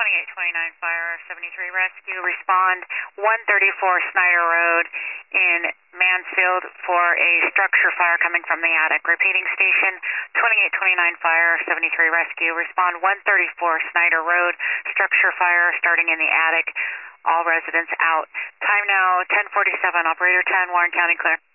2829 Fire 73 Rescue, respond 134 Snyder Road in Mansfield for a structure fire coming from the attic. Repeating, station 2829 Fire 73 Rescue, respond 134 Snyder Road, structure fire starting in the attic. All residents out. Time now 10:47. Operator 10, Warren County clear.